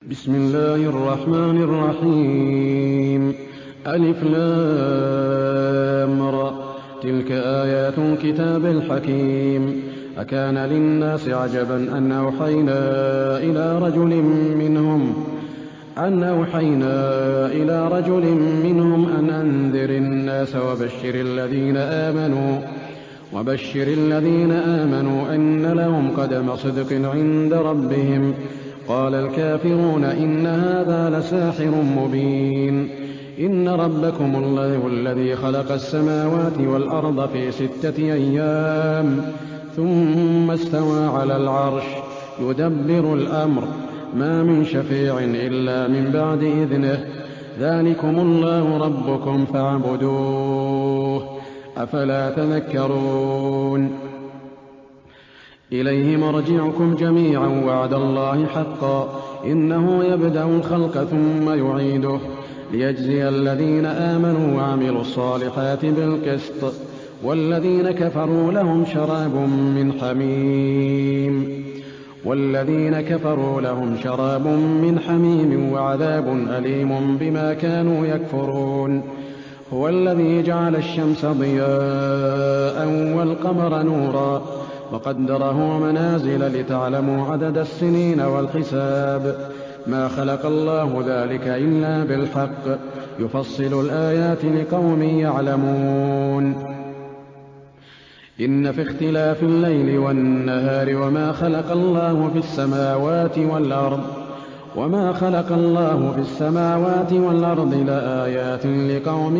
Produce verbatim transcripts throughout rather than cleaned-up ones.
بسم الله الرحمن الرحيم. ألف لام را. تلك آيات الكتاب الحكيم. أكان للناس عجبا أن أوحينا إلى رجل منهم أن أوحينا إلى رجل منهم أن أنذر الناس وبشر الذين آمنوا وبشر الذين آمنوا أن لهم قدم صدق عند ربهم. قال الكافرون إن هذا لساحر مبين. إن ربكم الله الذي خلق السماوات والأرض في ستة أيام ثم استوى على العرش يدبر الأمر ما من شفيع إلا من بعد إذنه. ذلكم الله ربكم فاعبدوه أفلا تذكرون. إليه مرجعكم جميعا وعد الله حقا إنه يبدأ الخلق ثم يعيده ليجزي الذين آمنوا وعملوا الصالحات بالقسط والذين كفروا لهم شراب من حميم والذين كفروا لهم شراب من حميم وعذاب أليم بما كانوا يكفرون. هو الذي جعل الشمس ضياء والقمر نورا وقدره منازل لتعلموا عدد السنين والحساب. ما خلق الله ذلك إلا بالحق يفصل الآيات لقوم يعلمون. إن في اختلاف الليل والنهار وما خلق الله في السماوات والأرض وما خلق الله في السماوات والأرض لآيات لقوم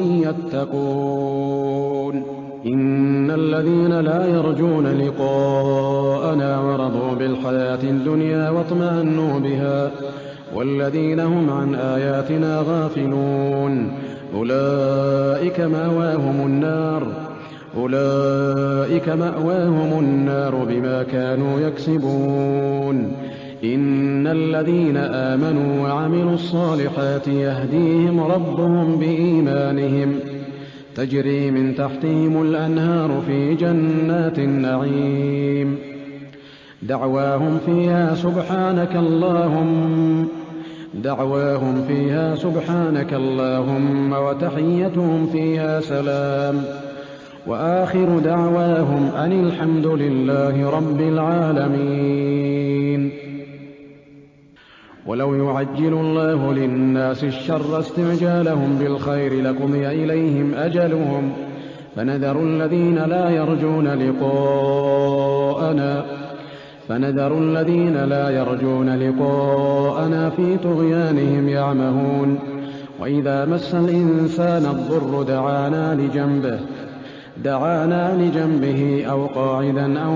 يتقون. إن الذين لا يرجون لقاءنا ورضوا بالحياة الدنيا واطمأنوا بها والذين هم عن آياتنا غافلون أولئك مأواهم النار أولئك مأواهم النار بما كانوا يكسبون. إن الذين آمنوا وعملوا الصالحات يهديهم ربهم بإيمانهم تجري من تحتهم الأنهار في جنات النعيم. دعواهم فيها سبحانك اللهم دعواهم فيها سبحانك اللهم وتحيتهم فيها سلام وآخر دعواهم أن الحمد لله رب العالمين. ولو يعجل الله للناس الشر استعجالهم بالخير لقضي إليهم أجلهم فنذر الذين لا يرجون لقاءنا فنذر الذين لا يرجون لقاءنا في طغيانهم يعمهون. وإذا مس الإنسان الضر دعانا لجنبه دعانا لجنبه أو قاعدا أو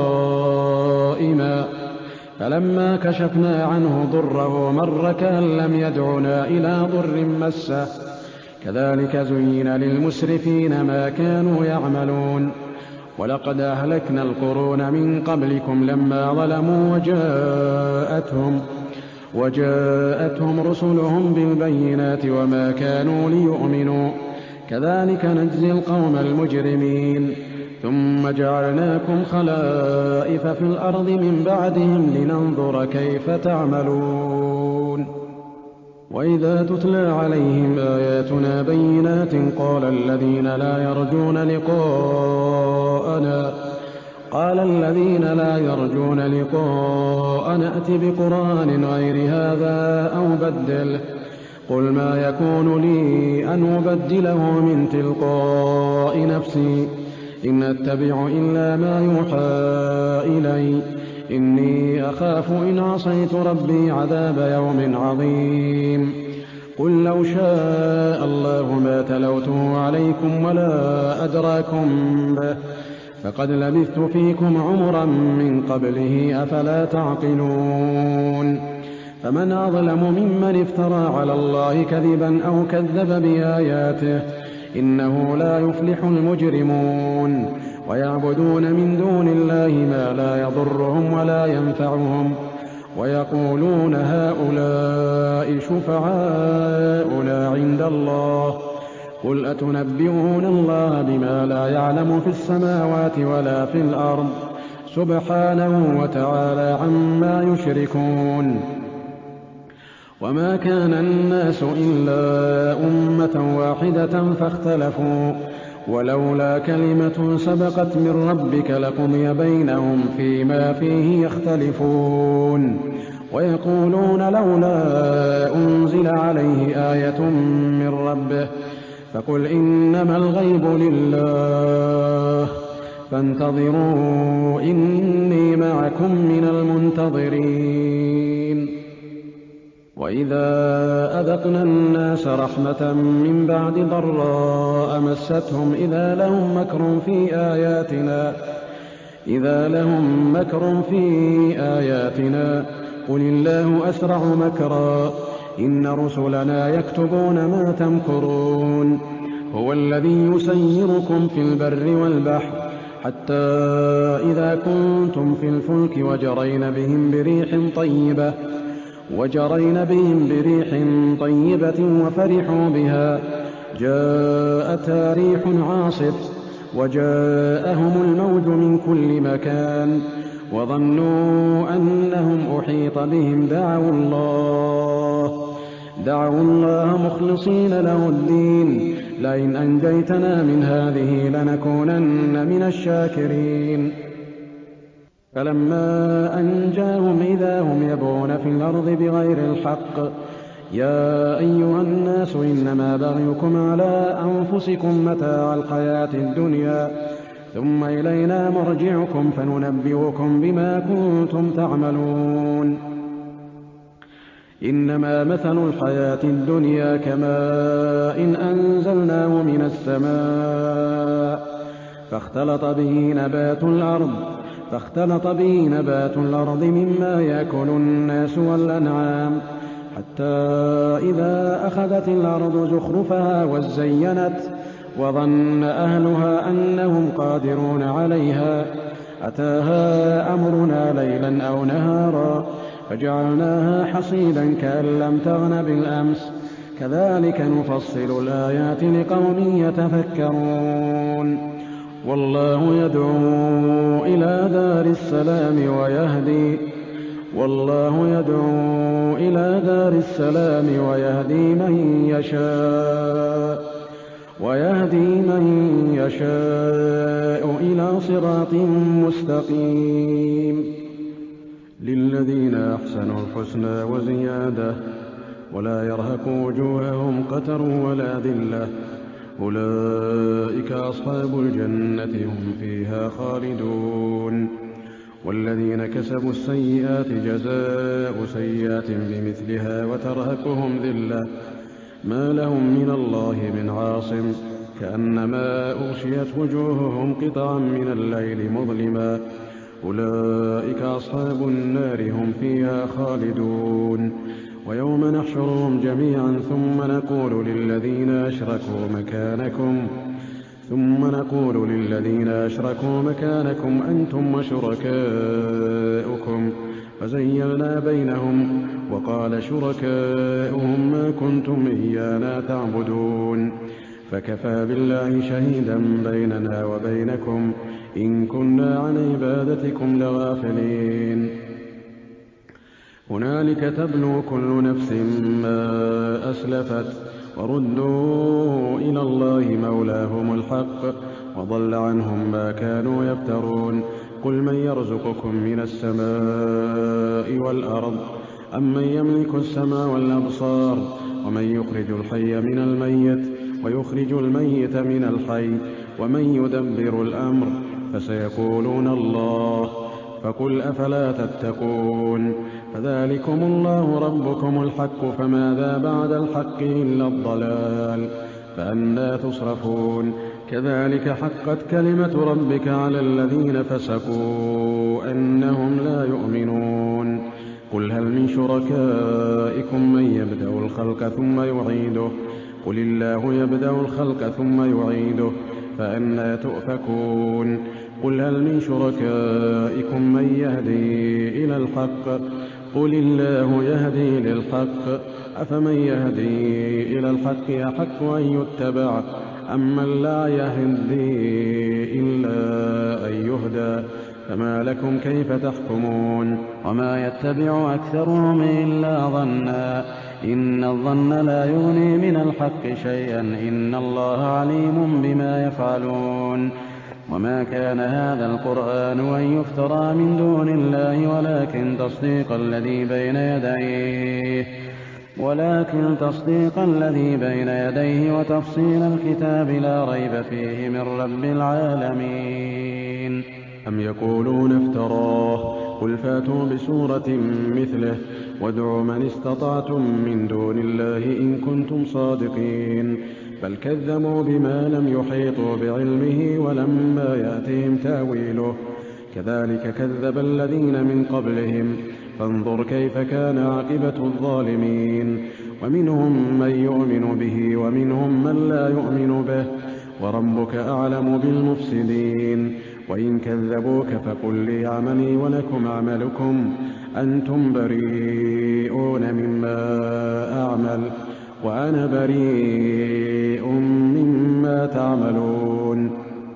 قائما فلما كشفنا عنه ضره مر كأن لم يدعنا إلى ضر مسه كذلك زين للمسرفين ما كانوا يعملون. ولقد أهلكنا القرون من قبلكم لما ظلموا وجاءتهم وجاءتهم رسلهم بالبينات وما كانوا ليؤمنوا كذلك نجزي القوم المجرمين. ثم جعلناكم خلائف في الأرض من بعدهم لننظر كيف تعملون. وإذا تتلى عليهم آياتنا بينات قال الذين لا يرجون لقاءنا قال الذين لا يرجون لقاءنا ائت بقرآن غير هذا أو بدله قل ما يكون لي أن أبدله من تلقاء نفسي إن أتبع إلا ما يوحى إلي إني أخاف إن عصيت ربي عذاب يوم عظيم. قل لو شاء الله ما تلوته عليكم ولا أدراكم به فقد لبثت فيكم عمرا من قبله أفلا تعقلون. فمن أظلم ممن افترى على الله كذبا أو كذب بآياته إنه لا يفلح المجرمون. ويعبدون من دون الله ما لا يضرهم ولا ينفعهم ويقولون هؤلاء شفعاؤنا عند الله قل أتنبئون الله بما لا يعلم في السماوات ولا في الأرض سبحانه وتعالى عما يشركون. وما كان الناس إلا أمة واحدة فاختلفوا ولولا كلمة سبقت من ربك لقضي بينهم فيما فيه يختلفون ويقولون لولا أنزل عليه آية من ربه فقل إنما الغيب لله فانتظروا إني معكم من المنتظرين. وإذا أذقنا الناس رحمة من بعد ضراء مستهم إذا لهم مكر في آياتنا إذا لهم مكر في آياتنا قل الله أسرع مكرا إن رسلنا يكتبون ما تمكرون هو الذي يسيركم في البر والبحر حتى إذا كنتم في الفلك وجرين بهم بريح طيبة وجرين بهم بريح طيبة وفرحوا بها جاءتها ريح عاصف وجاءهم الموج من كل مكان وظنوا أنهم أحيط بهم دعوا الله دعوا الله مخلصين له الدين لئن أنجيتنا من هذه لنكونن من الشاكرين. فلما أنجاهم إذا هم يبغون في الأرض بغير الحق يا أيها الناس إنما بغيكم على أنفسكم متاع الحياة الدنيا ثم إلينا مرجعكم فننبئكم بما كنتم تعملون. إنما مثل الحياة الدنيا كماء إن أنزلناه من السماء فاختلط به نبات الأرض فاختلط به نبات الأرض مما يأكل الناس والأنعام حتى إذا أخذت الأرض زخرفها وزينت وظن أهلها أنهم قادرون عليها أتاها أمرنا ليلا أو نهارا فجعلناها حصيدا كأن لم تغن بالأمس كذلك نفصل الآيات لقوم يتفكرون. والله يدعو إلى دار السلام ويهدي والله يدعو إلى دار السلام ويهدي من يشاء ويهدي من يشاء إلى صراط مستقيم. للذين أحسنوا الحسنى وزيادة ولا يرهق وجوههم قتر ولا ذلة أولئك أصحاب الجنة هم فيها خالدون. والذين كسبوا السيئات جزاء سيئات بمثلها وترهقهم ذلة ما لهم من الله من عاصم كأنما أغشيت وجوههم قطعا من الليل مظلما أولئك أصحاب النار هم فيها خالدون. ويوم نحشرهم جميعا ثم نقول للذين أشركوا مكانكم ثم نقول للذين أشركوا مكانكم أنتم وشركاؤكم فزيّلنا بينهم وقال شركاؤهم ما كنتم إيانا تعبدون فكفى بالله شهيدا بيننا وبينكم إن كنا عن عبادتكم لغافلين. هنالك تبلو كل نفس ما أسلفت وردوا إلى الله مولاهم الحق وضل عنهم ما كانوا يفترون. قل من يرزقكم من السماء والأرض أمن يملك السمع والأبصار ومن يخرج الحي من الميت ويخرج الميت من الحي ومن يدبر الأمر فسيقولون الله فقل أفلا تتقون. فذلكم الله ربكم الحق فماذا بعد الحق إلا الضلال فأنى تصرفون. كذلك حقت كلمة ربك على الذين فسقوا أنهم لا يؤمنون. قل هل من شركائكم من يبدأ الخلق ثم يعيده قل الله يبدأ الخلق ثم يعيده فأنى تؤفكون. قل هل من شركائكم من يهدي إلى الحق قل الله يهدي للحق أفمن يهدي إلى الحق أحق أن يتبع أمن لا يهدي إلا أن يهدى فما لكم كيف تحكمون. وما يتبع أكثرهم إلا ظنا إن الظن لا يغني من الحق شيئا إن الله عليم بما يفعلون وما كان هذا القرآن أن يفترى من دون الله ولكن تصديق الذي بين يديه ولكن تصديق الذي بين يديه وتفصيل الكتاب لا ريب فيه من رب العالمين. أم يقولون افتراه قل فاتوا بسورة مثله وادعوا من استطعتم من دون الله إن كنتم صادقين بل كذبوا بما لم يحيطوا بعلمه ولما يأتهم تأويله كذلك كذب الذين من قبلهم فانظر كيف كان عاقبة الظالمين. ومنهم من يؤمن به ومنهم من لا يؤمن به وربك أعلم بالمفسدين. وإن كذبوك فقل لي عملي ولكم عملكم أنتم بريئون مما أعمل وأنا بريء مما تعملون.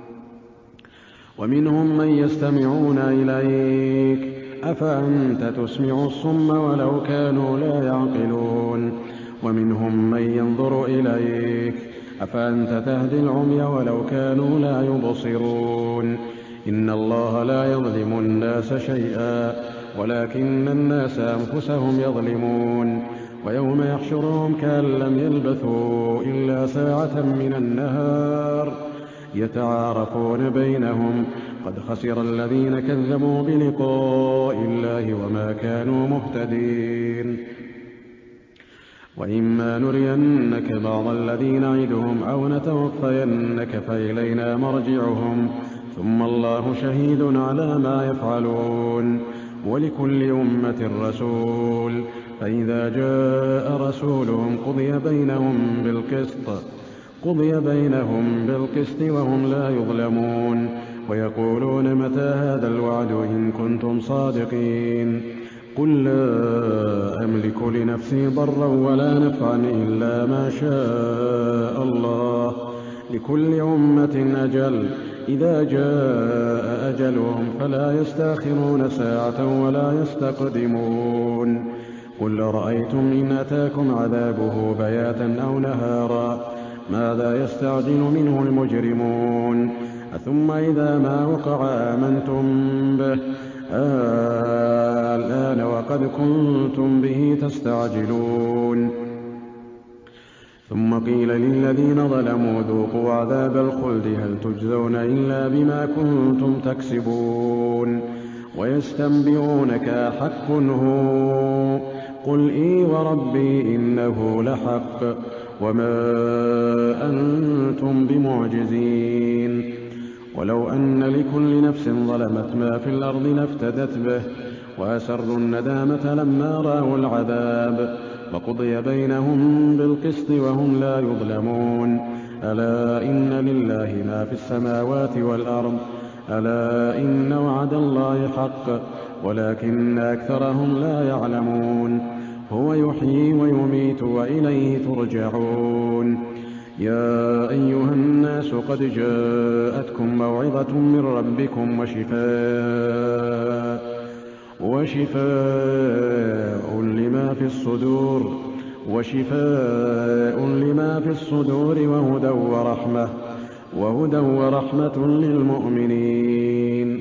ومنهم من يستمعون إليك أفأنت تسمع الصم ولو كانوا لا يعقلون. ومنهم من ينظر إليك أفأنت تهدي العمي ولو كانوا لا يبصرون. إن الله لا يظلم الناس شيئا ولكن الناس أنفسهم يظلمون. ويوم يحشرهم كأن لم يلبثوا إلا ساعة من النهار يتعارفون بينهم قد خسر الذين كذبوا بلقاء الله وما كانوا مهتدين. وإما نرينك بعض الذي نعدهم أو نتوفينك فإلينا مرجعهم ثم الله شهيد على ما يفعلون. ولكل أمة رسول فإذا جاء رسولهم قضي بينهم بالقسط قضي بينهم بالقسط وهم لا يظلمون. ويقولون متى هذا الوعد إن كنتم صادقين قل لا أملك لنفسي ضرا ولا نفعا إلا ما شاء الله لكل أمة أجل إذا جاء أجلهم فلا يستأخرون ساعة ولا يستقدمون. قل رأيتم إن أتاكم عذابه بياتا أو نهارا ماذا يستعجل منه المجرمون ثم إذا ما وقع آمنتم به الآن وقد كنتم به تستعجلون. ثم قيل للذين ظلموا ذوقوا عذاب الخلد هل تجزون إلا بما كنتم تكسبون. ويستنبئونك أحق هو قل إي وربي إنه لحق وما أنتم بمعجزين. ولو أن لكل نفس ظلمت ما في الأرض لافتدت به وأسروا الندامة لما رأوا العذاب وقضي بينهم بالقسط وهم لا يظلمون. ألا إن لله ما في السماوات والأرض ألا إن وعد الله حق ولكن أكثرهم لا يعلمون. هو يحيي ويميت وإليه ترجعون. يا أيها الناس قد جاءتكم موعظة من ربكم وشفاء وشفاء لما في الصدور وشفاء لما في الصدور وهدى ورحمة وهدى ورحمة للمؤمنين.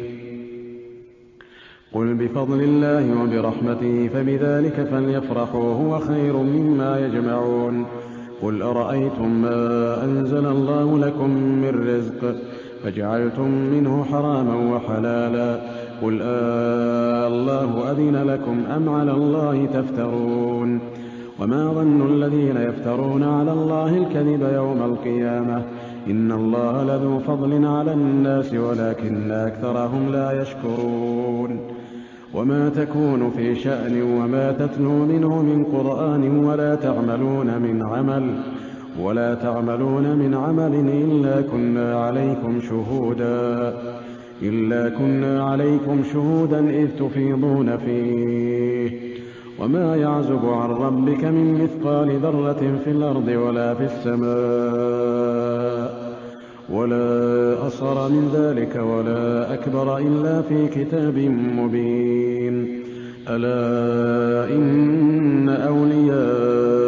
قل بفضل الله وبرحمته فبذلك فليفرحوا هو خير مما يجمعون. قل أرأيتم ما أنزل الله لكم من رزق فجعلتم منه حراما وحلالا قل آه الله أذن لكم أم على الله تفترون. وما ظن الذين يفترون على الله الكذب يوم القيامة إن الله لذو فضل على الناس ولكن أكثرهم لا يشكرون. وما تكون في شأن وما تتلو منه من قرآن ولا تعملون من عمل ولا تعملون من عمل إلا كنا عليكم شهودا إلا كنا عليكم شهودا إذ تفيضون فيه. وما يعزب عن ربك من مثقال ذرة في الأرض ولا في السماء ولا أصغر من ذلك ولا أكبر إلا في كتاب مبين. ألا إن أولياء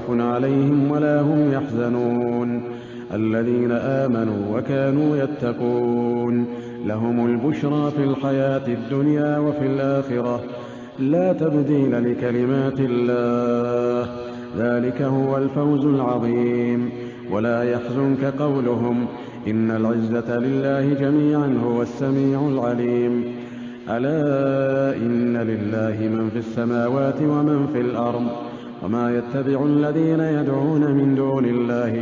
عليهم ولا هم يحزنون الذين آمنوا وكانوا يتقون لهم البشرى في الحياة الدنيا وفي الآخرة لا تبديل لكلمات الله ذلك هو الفوز العظيم. ولا يحزنك قولهم إن العزة لله جميعا هو السميع العليم. ألا إن لله من في السماوات ومن في الأرض وما يتبع الذين يدعون من دون الله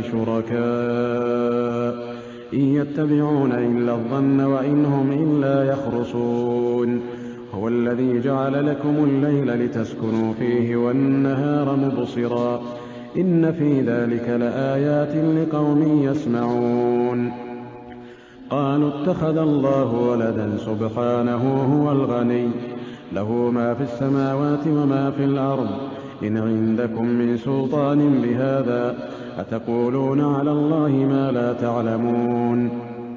شركاء إن يتبعون إلا الظن وإن هم إلا يخرصون هو الذي جعل لكم الليل لتسكنوا فيه والنهار مبصرا إن في ذلك لآيات لقوم يسمعون. قالوا اتخذ الله ولدا سبحانه هو الغني له ما في السماوات وما في الأرض إن عندكم من سلطان بهذا أتقولون على الله ما لا تعلمون.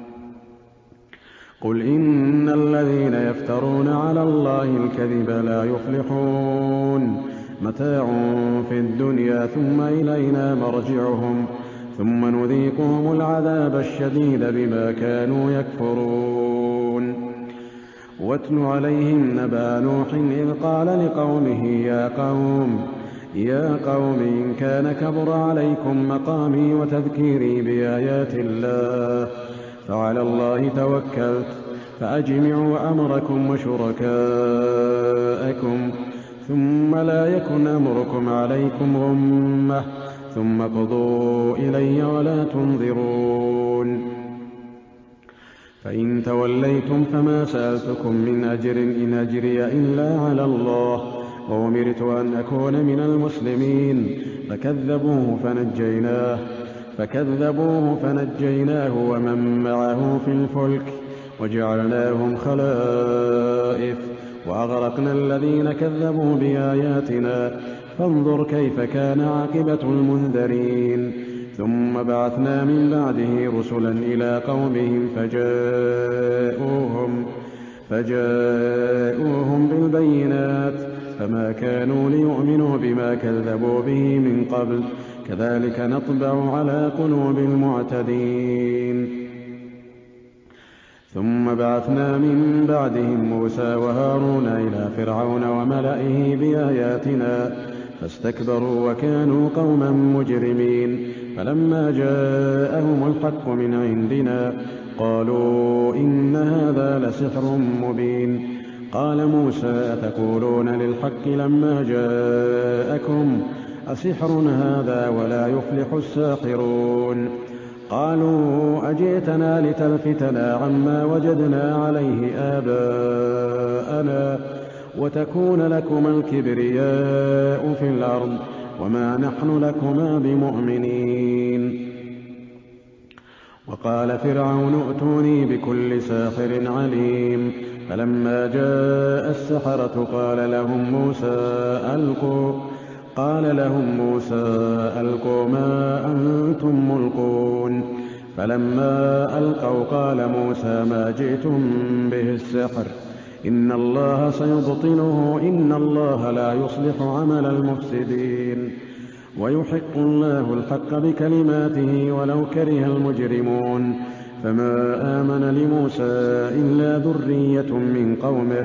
قل إن الذين يفترون على الله الكذب لا يفلحون متاع في الدنيا ثم إلينا مرجعهم ثم نذيقهم العذاب الشديد بما كانوا يكفرون. واتل عليهم نبأ نوح إذ قال لقومه يا قوم يا قوم إن كان كبر عليكم مقامي وتذكيري بآيات الله فعلى الله توكلت فأجمعوا أمركم وشركاءكم ثم لا يكن أمركم عليكم غمة ثم قضوا إلي ولا تنظرون. فإن توليتم فما سألتكم من أجر إن أجري إلا على الله وأمرت أن أكون من المسلمين فكذبوه فنجيناه فكذبوه فنجيناه ومن معه في الفلك وجعلناهم خلائف وأغرقنا الذين كذبوا بآياتنا فانظر كيف كان عاقبة المنذرين. ثم بعثنا من بعده رسلا إلى قومهم فجاءوهم, فجاءوهم بالبينات فما كانوا ليؤمنوا بما كذبوا به من قبل كذلك نطبع على قلوب المعتدين. ثم بعثنا من بعدهم موسى وهارون إلى فرعون وملئه بآياتنا فاستكبروا وكانوا قوما مجرمين فلما جاءهم الحق من عندنا قالوا إن هذا لسحر مبين. قال موسى أتقولون للحق لما جاءكم أسحر هذا ولا يفلح الساحرون. قالوا أجئتنا لتلفتنا عما وجدنا عليه آباءنا وتكون لكما الكبرياء في الأرض وما نحن لكما بمؤمنين. وقال فرعون ائتوني بكل ساحر عليم. فلما جاء السحرة قال لهم موسى ألقوا قال لهم موسى ألقوا ما أنتم ملقون. فلما ألقوا قال موسى ما جئتم به السحر إن الله سيبطله إن الله لا يصلح عمل المفسدين ويحق الله الحق بكلماته ولو كره المجرمون. فما آمن لموسى إلا ذرية من قومه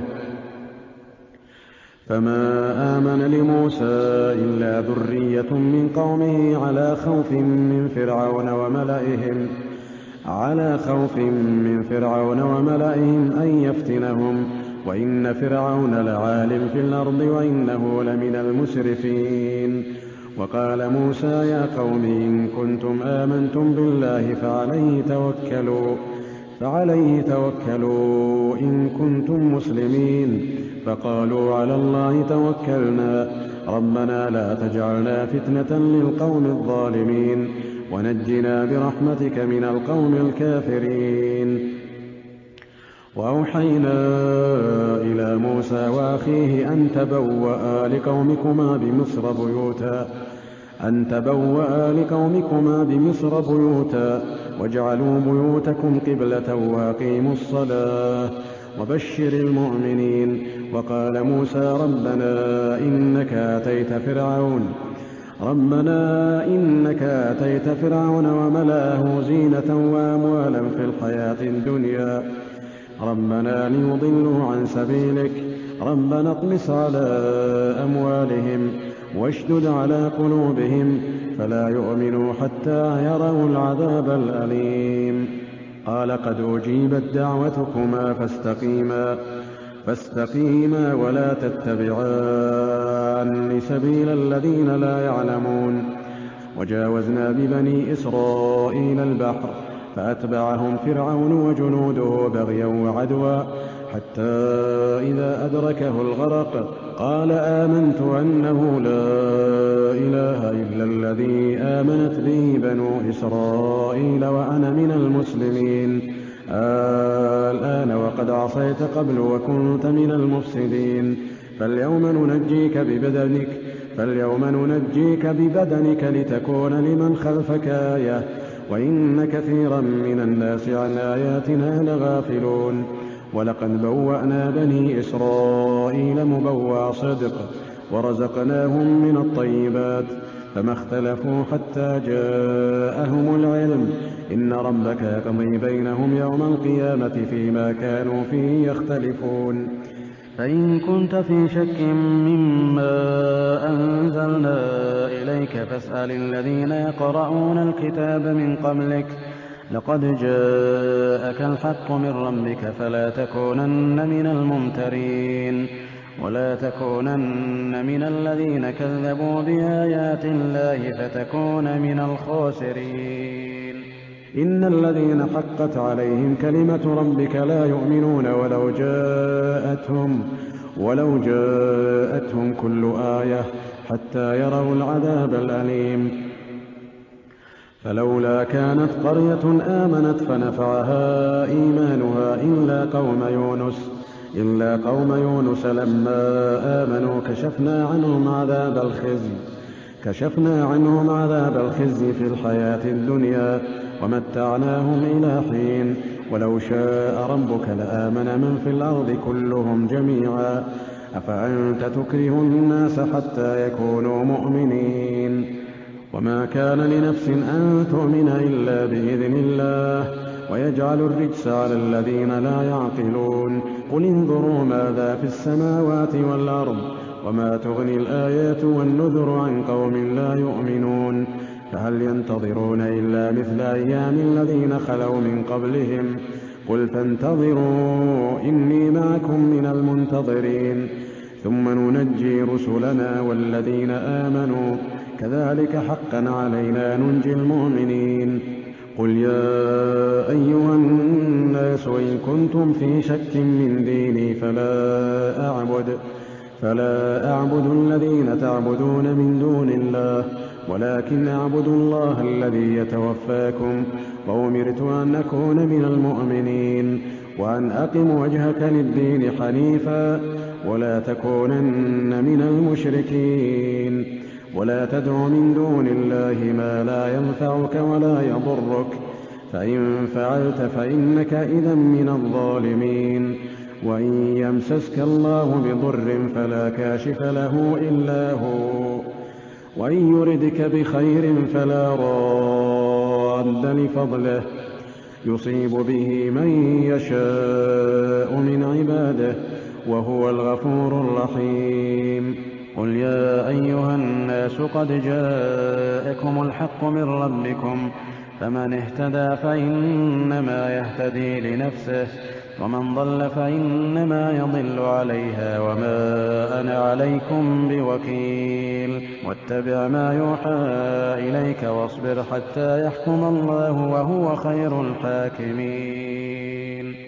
فما آمن لموسى إلا ذرية من قومه على خوف من فرعون وملئهم على خوف من فرعون وملئهم أن يفتنهم وإن فرعون لعال في الأرض وإنه لمن المسرفين. وقال موسى يا قوم إن كنتم آمنتم بالله فعليه توكلوا فعليه توكلوا إن كنتم مسلمين. فقالوا على الله توكلنا ربنا لا تجعلنا فتنة للقوم الظالمين ونجنا برحمتك من القوم الكافرين. وأوحينا إلى موسى وأخيه أن تبوأ لقومكما بمصر بيوتا أن تبوأ لقومكما بمصر بيوتا واجعلوا بيوتكم قبلة وأقيموا الصلاة وبشر المؤمنين. وقال موسى ربنا إنك آتيت فرعون ربنا إنك آتيت فرعون وملأه زينة وأموالا في الحياة الدنيا ربنا ليضلوا عن سبيلك ربنا اطمس على أموالهم واشدد على قلوبهم فلا يؤمنوا حتى يروا العذاب الأليم قال قد أجيبت دعوتكما فاستقيما فاستقيما ولا تتبعان سبيل الذين لا يعلمون وجاوزنا ببني إسرائيل البحر فأتبعهم فرعون وجنوده بغيا وعدوا حتى إذا أدركه الغرق قال آمنت أنه لا إله إلا الذي آمنت به بنو إسرائيل وأنا من المسلمين الآن وقد عصيت قبل وكنت من المفسدين فاليوم ننجيك ببدنك فاليوم ننجيك ببدنك لتكون لمن خلفك آية وإن كثيرا من الناس عن آياتنا لغافلون ولقد بوأنا بني إسرائيل مبوأ صدق ورزقناهم من الطيبات فما اختلفوا حتى جاءهم العلم إن ربك يقضي بينهم يوم القيامة فيما كانوا فيه يختلفون فإن كنت في شك مما أنزلنا إليك فاسأل الذين يقرؤون الكتاب من قبلك لقد جاءك الحق من ربك فلا تكونن من الممترين ولا تكونن من الذين كذبوا بآيات الله فتكون من الخاسرين إن الذين حقت عليهم كلمة ربك لا يؤمنون ولو جاءتهم ولو جاءتهم كل آية حتى يروا العذاب الأليم فلولا كانت قرية آمنت فنفعها إيمانها إلا قوم يونس إلا قوم يونس لما آمنوا كشفنا عنهم عذاب الخزي كشفنا عنهم عذاب الخزي في الحياة الدنيا ومتعناهم إلى حين ولو شاء ربك لآمن من في الأرض كلهم جميعا أفأنت تكره الناس حتى يكونوا مؤمنين وما كان لنفس أن تؤمن إلا بإذن الله ويجعل الرجس على الذين لا يعقلون قل انظروا ماذا في السماوات والأرض وما تغني الآيات والنذر عن قوم لا يؤمنون فهل ينتظرون إلا مثل أيام الذين خلوا من قبلهم قل فانتظروا إني معكم من المنتظرين ثم ننجي رسلنا والذين آمنوا كذلك حقا علينا ننجي المؤمنين قل يا أيها الناس إن كنتم في شك من ديني فلا أعبد فلا أعبد الذين تعبدون من دون الله ولكن أعبد الله الذي يتوفاكم وأمرت أن أكون من المؤمنين وأن أقم وجهك للدين حنيفا ولا تكونن من المشركين ولا تدع من دون الله ما لا ينفعك ولا يضرك فإن فعلت فإنك إذا من الظالمين وإن يمسسك الله بضر فلا كاشف له إلا هو وإن يردك بخير فلا راد لفضله يصيب به من يشاء من عباده وهو الغفور الرحيم قل يا أيها الناس قد جاءكم الحق من ربكم فمن اهتدى فإنما يهتدي لنفسه ومن ضل فإنما يضل عليها وما أنا عليكم بوكيل واتبع ما يوحى إليك واصبر حتى يحكم الله وهو خير الحاكمين